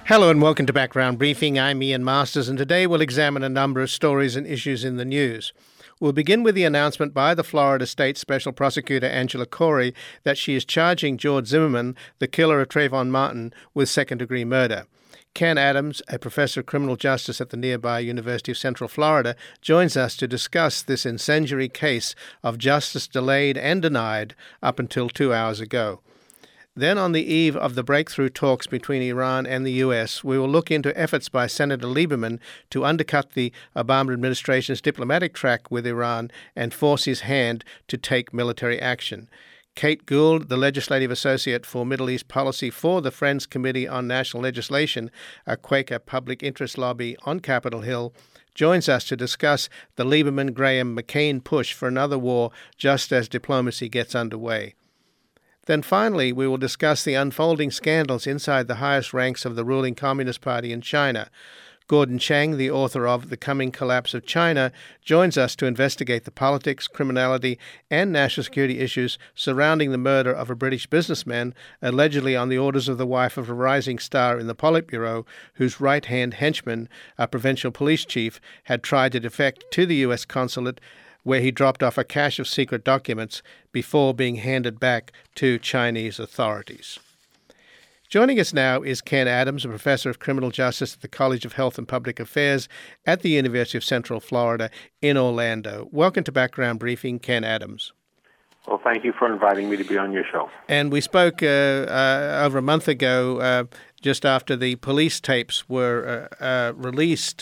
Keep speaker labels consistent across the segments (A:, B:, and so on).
A: Hello and welcome to Background Briefing. I'm Ian Masters, and today we'll examine a number of stories and issues in the news. We'll begin with the announcement by the Florida State Special Prosecutor Angela Corey that she is charging George Zimmerman, the killer of Trayvon Martin, with second-degree murder. Ken Adams, a professor of criminal justice at the nearby University of Central Florida, joins us to discuss this incendiary case of justice delayed and denied up until 2 hours ago. Then, on the eve of the breakthrough talks between Iran and the U.S., we will look into efforts by Senator Lieberman to undercut the Obama administration's diplomatic track with Iran and force his hand to take military action. Kate Gould, the legislative associate for Middle East policy for the Friends Committee on National Legislation, a Quaker public interest lobby on Capitol Hill, joins us to discuss the Lieberman-Graham-McCain push for another war just as diplomacy gets underway. Then finally, we will discuss the unfolding scandals inside the highest ranks of the ruling Communist Party in China. Gordon Chang, the author of The Coming Collapse of China, joins us to investigate the politics, criminality, and national security issues surrounding the murder of a British businessman, allegedly on the orders of the wife of a rising star in the Politburo, whose right-hand henchman, a provincial police chief, had tried to defect to the U.S. consulate, where he dropped off a cache of secret documents before being handed back to Chinese authorities. Joining us now is Ken Adams, a professor of criminal justice at the College of Health and Public Affairs at the University of Central Florida in Orlando. Welcome to Background Briefing, Ken Adams.
B: Well, thank you for inviting me to be on your show.
A: And we spoke over a month ago, just after the police tapes were released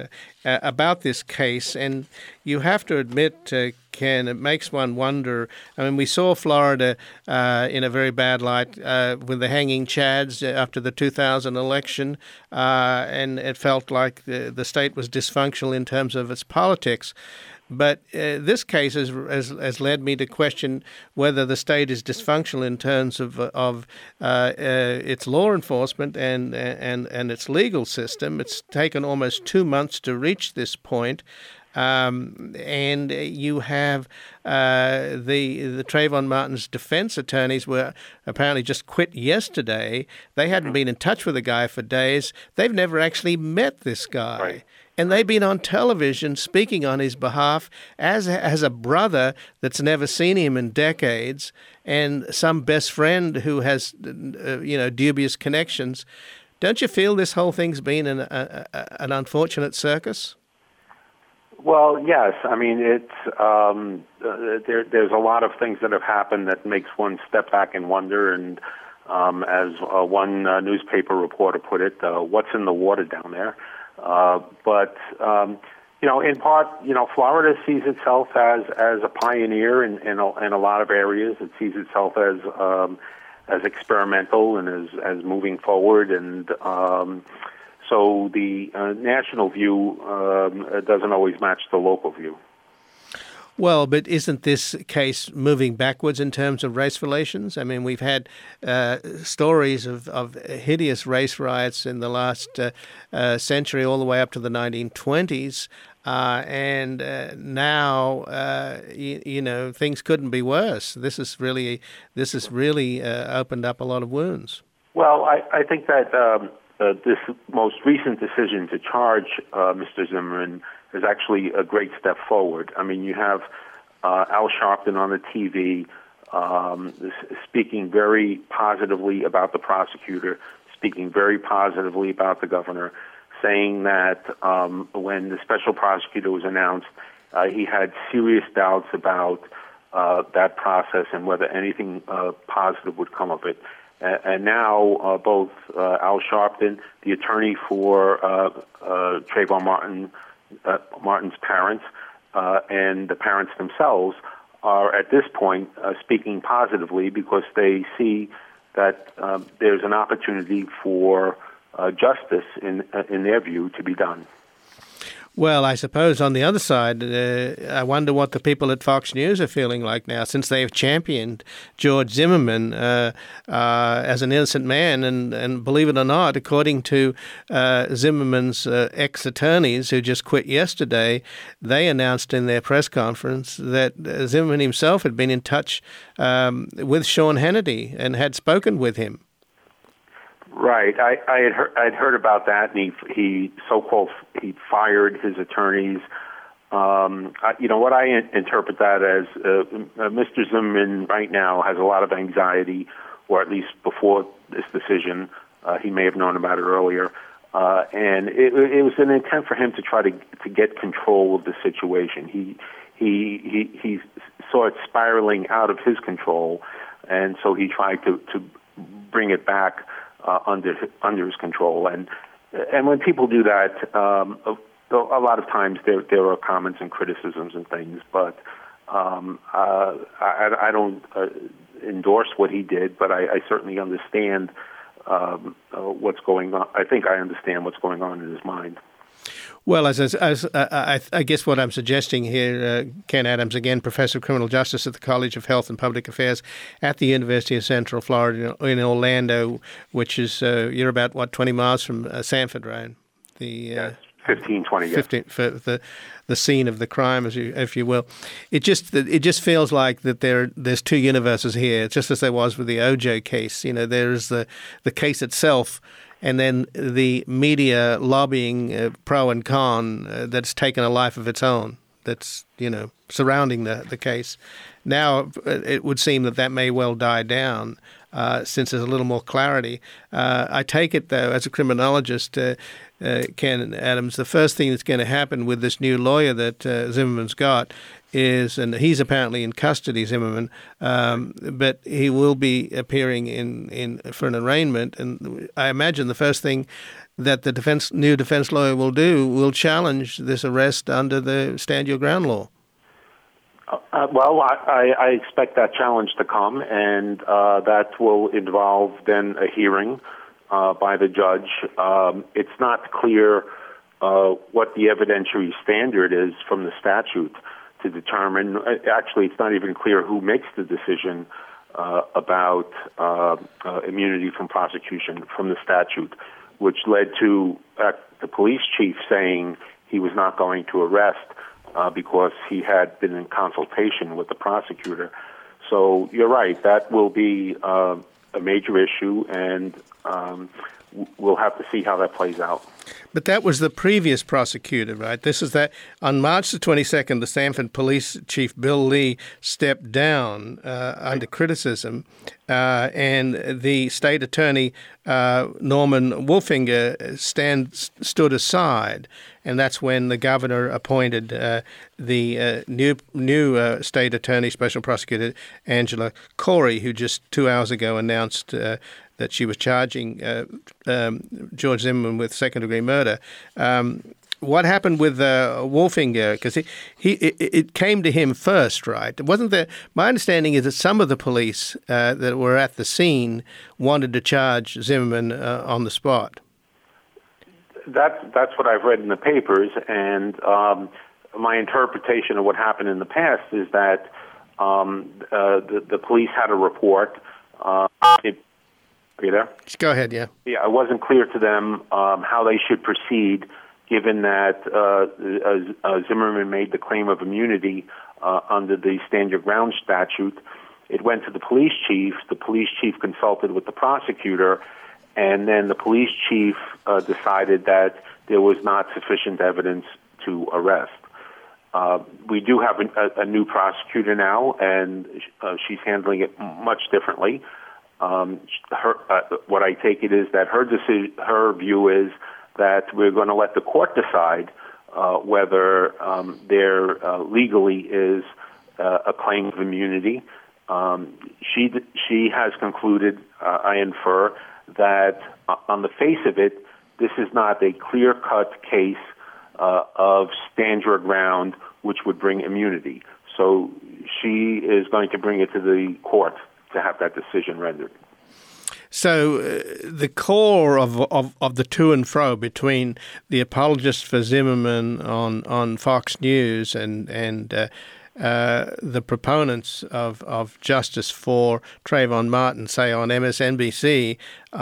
A: about this case. And you have to admit, Ken, it makes one wonder. I mean, we saw Florida in a very bad light with the hanging chads after the 2000 election, and it felt like the state was dysfunctional in terms of its politics. But this case has led me to question whether the state is dysfunctional in terms of its law enforcement and its legal system. It's taken almost 2 months to reach this point. And you have the Trayvon Martin's defense attorneys were apparently just quit yesterday. They hadn't been in touch with the guy for days. They've never actually met this guy.
B: Right.
A: And they've been on television speaking on his behalf as a brother that's never seen him in decades, and some best friend who has, dubious connections. Don't you feel this whole thing's been an unfortunate circus?
B: Well, yes. I mean, it's there's a lot of things that have happened that makes one step back and wonder. And as one newspaper reporter put it, what's in the water down there? But in part, Florida sees itself as a pioneer in a lot of areas. It sees itself as experimental and as moving forward. And so the national view doesn't always match the local view.
A: Well, but isn't this case moving backwards in terms of race relations? I mean, we've had stories of hideous race riots in the last century, all the way up to the 1920s, and now things couldn't be worse. This has really opened up a lot of wounds.
B: Well, I think that this most recent decision to charge Mr. Zimmerman is actually a great step forward. I mean, you have Al Sharpton on the TV speaking very positively about the prosecutor, speaking very positively about the governor, saying that when the special prosecutor was announced, he had serious doubts about that process and whether anything positive would come of it. And now both Al Sharpton, the attorney for Trayvon Martin's parents, and the parents themselves are at this point speaking positively because they see that there's an opportunity for justice in their view to be done.
A: Well, I suppose on the other side, I wonder what the people at Fox News are feeling like now, since they've championed George Zimmerman as an innocent man. And believe it or not, according to Zimmerman's ex-attorneys who just quit yesterday, they announced in their press conference that Zimmerman himself had been in touch with Sean Hannity and had spoken with him.
B: Right. I'd heard about that, and he fired his attorneys. What I interpret that as, Mr. Zimmerman right now has a lot of anxiety, or at least before this decision, he may have known about it earlier, and it was an intent for him to try to get control of the situation. He saw it spiraling out of his control, and so he tried to bring it back under his control. And when people do that, a lot of times there are comments and criticisms and things, but I don't endorse what he did, but I certainly understand what's going on. I think I understand what's going on in his mind.
A: Well, I guess what I'm suggesting here, Ken Adams, again, Professor of Criminal Justice at the College of Health and Public Affairs at the University of Central Florida in Orlando, which is, you're about, 20 miles from Sanford, right?
B: Yes, 15, 20,
A: 15, for the scene of the crime, if you will. It just feels like that there's two universes here, just as there was with the OJ case. There's the case itself, and then the media lobbying pro and con that's taken a life of its own, that's, surrounding the case. Now it would seem that may well die down since there's a little more clarity. I take it, though, as a criminologist, Ken Adams, the first thing that's going to happen with this new lawyer that Zimmerman's got is, and he's apparently in custody, Zimmerman, but he will be appearing in for an arraignment, and I imagine the first thing that the new defense lawyer will challenge this arrest under the Stand Your Ground law.
B: Well, I expect that challenge to come, and that will involve then a hearing by the judge. It's not clear what the evidentiary standard is from the statute to determine. Actually, it's not even clear who makes the decision about immunity from prosecution from the statute, which led to the police chief saying he was not going to arrest because he had been in consultation with the prosecutor. So you're right, that will be a major issue, and we'll have to see how that plays out.
A: But that was the previous prosecutor, right? This is that on March the 22nd, the Sanford Police Chief Bill Lee stepped down under criticism, and the state attorney Norman Wolfinger stood aside, and that's when the governor appointed the new state attorney, special prosecutor Angela Corey, who just 2 hours ago announced that she was charging George Zimmerman with second-degree murder. What happened with Wolfinger? Because it came to him first, right? Wasn't there? My understanding is that some of the police that were at the scene wanted to charge Zimmerman on the spot.
B: That's what I've read in the papers, and my interpretation of what happened in the past is that the police had a report. Are you there?
A: Go ahead, yeah.
B: Yeah, it wasn't clear to them how they should proceed, given that Zimmerman made the claim of immunity under the Stand Your Ground statute. It went to the police chief. The police chief consulted with the prosecutor, and then the police chief decided that there was not sufficient evidence to arrest. We do have a new prosecutor now, and she's handling it much differently. What I take it is that her view is that we're going to let the court decide whether there legally is a claim of immunity. She has concluded, I infer, that on the face of it, this is not a clear-cut case of stand your ground, which would bring immunity. So she is going to bring it to the court to have that decision rendered.
A: So the core of the to and fro between the apologists for Zimmerman on Fox News and the proponents of justice for Trayvon Martin, say on MSNBC,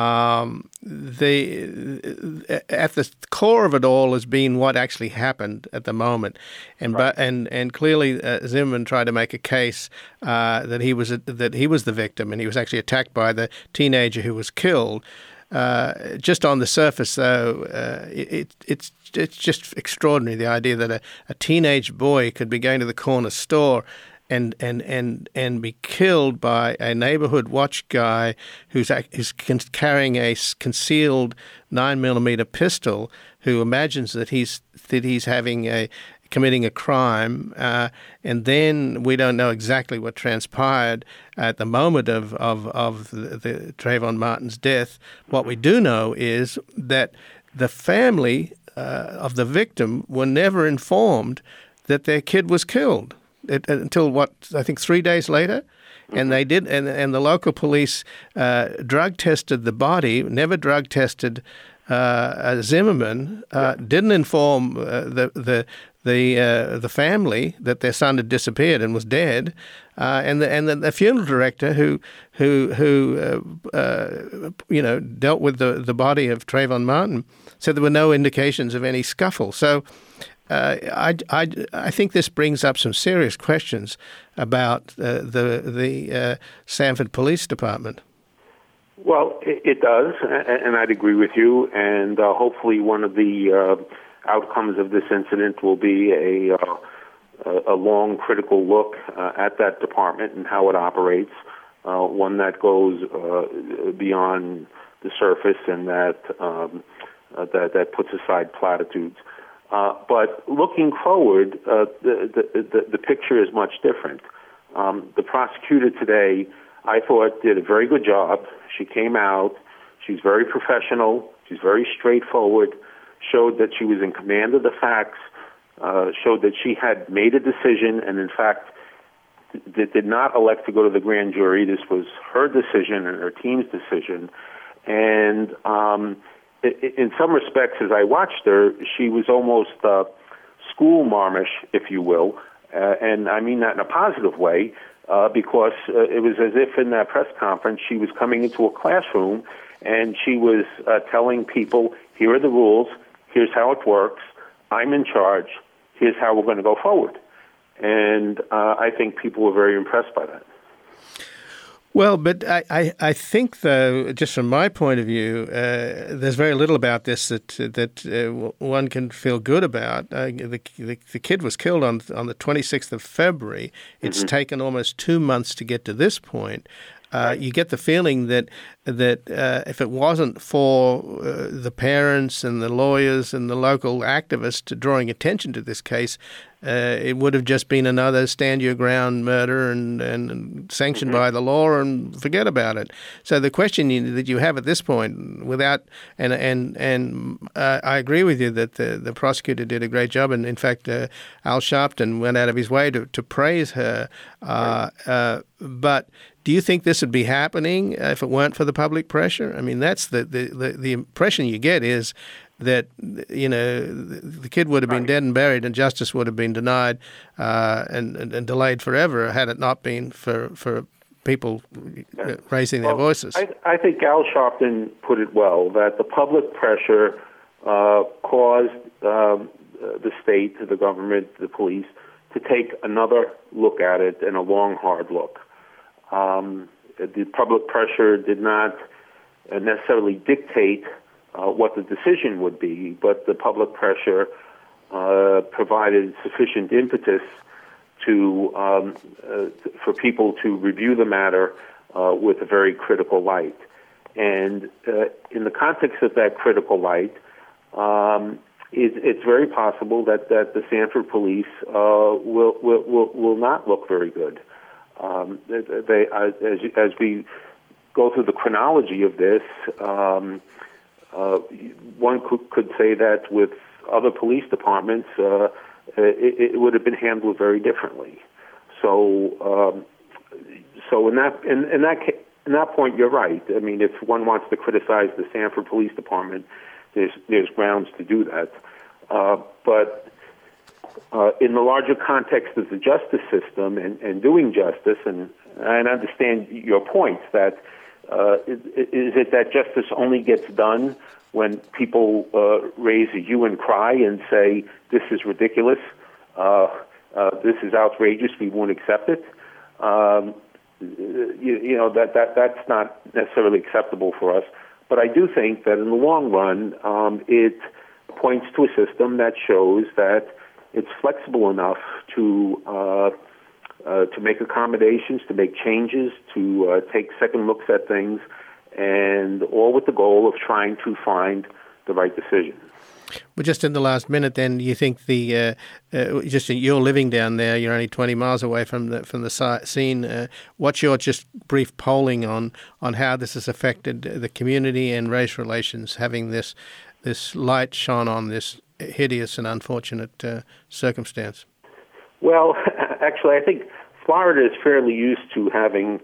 A: at the core of it all has been what actually happened at the moment, and clearly Zimmerman tried to make a case that he was the victim, and he was actually attacked by the teenager who was killed. Just on the surface, though, it's just extraordinary, the idea that a teenage boy could be going to the corner store and be killed by a neighborhood watch guy who's carrying a concealed 9mm pistol, who imagines that he's committing a crime, and then we don't know exactly what transpired at the moment of the Trayvon Martin's death. What we do know is that the family of the victim were never informed that their kid was killed until I think 3 days later. And they did, and the local police drug tested the body, never drug tested Zimmerman, didn't inform the family that their son had disappeared and was dead, and the funeral director who dealt with the body of Trayvon Martin said there were no indications of any scuffle. So I think this brings up some serious questions about the Sanford Police Department.
B: Well, it does, and I'd agree with you. And hopefully, one of the outcomes of this incident will be a long, critical look at that department and how it operates. One that goes beyond the surface and that puts aside platitudes. But looking forward, the picture is much different. The prosecutor today, I thought, did a very good job. She came out. She's very professional. She's very straightforward. Showed that she was in command of the facts. Showed that she had made a decision and, in fact, did not elect to go to the grand jury. This was her decision and her team's decision. And in some respects, as I watched her, she was almost school-marmish, if you will. And I mean that in a positive way, because it was as if in that press conference she was coming into a classroom and she was telling people, here are the rules, here's how it works, I'm in charge, here's how we're going to go forward. And I think people were very impressed by that.
A: Well, but I think, though, just from my point of view, there's very little about this that one can feel good about. The kid was killed on the 26th of February. It's taken almost 2 months to get to this point. You get the feeling that if it wasn't for the parents and the lawyers and the local activists drawing attention to this case, it would have just been another stand your ground murder and sanctioned by the law and forget about it. So the question that you have at this point, without and I agree with you that the prosecutor did a great job, and in fact Al Sharpton went out of his way to praise her. But do you think this would be happening if it weren't for the public pressure? I mean, that's the impression you get is that, you know, the kid would have been dead and buried and justice would have been denied and delayed forever had it not been for people raising their voices.
B: I think Al Sharpton put it well, that the public pressure caused the state, the government, the police, to take another look at it and a long, hard look. The public pressure did not necessarily dictate what the decision would be, but the public pressure provided sufficient impetus for people to review the matter with a very critical light. And in the context of that critical light, it's very possible that the Sanford police will not look very good. As we go through the chronology of this, one could say that with other police departments, it would have been handled very differently. So in that point, you're right. I mean, if one wants to criticize the Sanford Police Department, there's grounds to do that. But in the larger context of the justice system and doing justice, and I understand your point that is it that justice only gets done when people raise a hue and cry and say, this is ridiculous, this is outrageous, we won't accept it? That's not necessarily acceptable for us. But I do think that in the long run, it points to a system that shows that it's flexible enough to make accommodations, to make changes, to take second looks at things, and all with the goal of trying to find the right decision.
A: Well, just in the last minute, then, you think you're living down there, you're only 20 miles away from the scene. What's your just brief polling on how this has affected the community and race relations, having this light shone on this hideous and unfortunate circumstance?
B: Well, actually, I think Florida is fairly used to having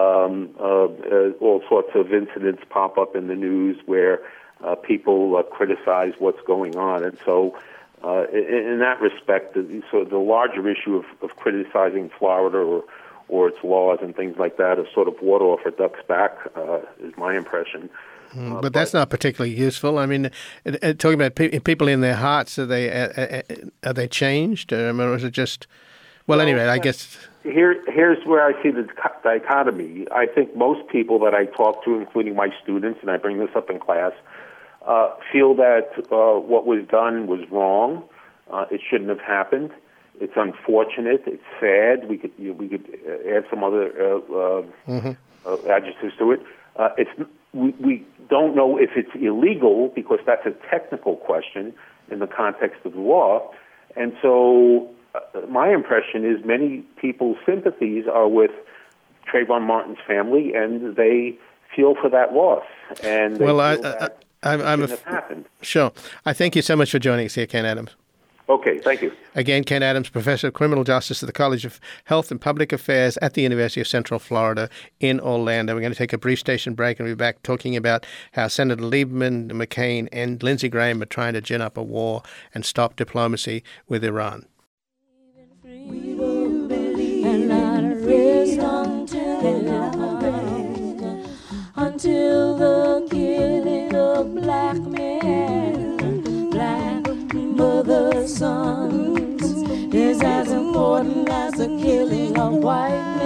B: all sorts of incidents pop up in the news where people criticize what's going on. And so in that respect, so the larger issue of criticizing Florida or its laws and things like that is sort of water off a duck's back, is my impression.
A: But that's not particularly useful. I mean, talking about people in their hearts, are they changed? Or is it just... Well, anyway, I guess...
B: Here's where I see the dichotomy. I think most people that I talk to, including my students, and I bring this up in class, feel that what was done was wrong. It shouldn't have happened. It's unfortunate. It's sad. We could add some other adjectives to it. We don't know if it's illegal because that's a technical question in the context of the law, and so my impression is many people's sympathies are with Trayvon Martin's family, and they feel for that loss. And they have happened.
A: Sure. I thank you so much for joining us here, Ken Adams.
B: Okay, thank you.
A: Again, Ken Adams, Professor of Criminal Justice at the College of Health and Public Affairs at the University of Central Florida in Orlando. We're going to take a brief station break and we'll be back talking about how Senator Lieberman, McCain, and Lindsey Graham are trying to gin up a war and stop diplomacy with Iran.
C: We will believe and not rest until the killing of black men, black mother sons, is as important as the killing of white men.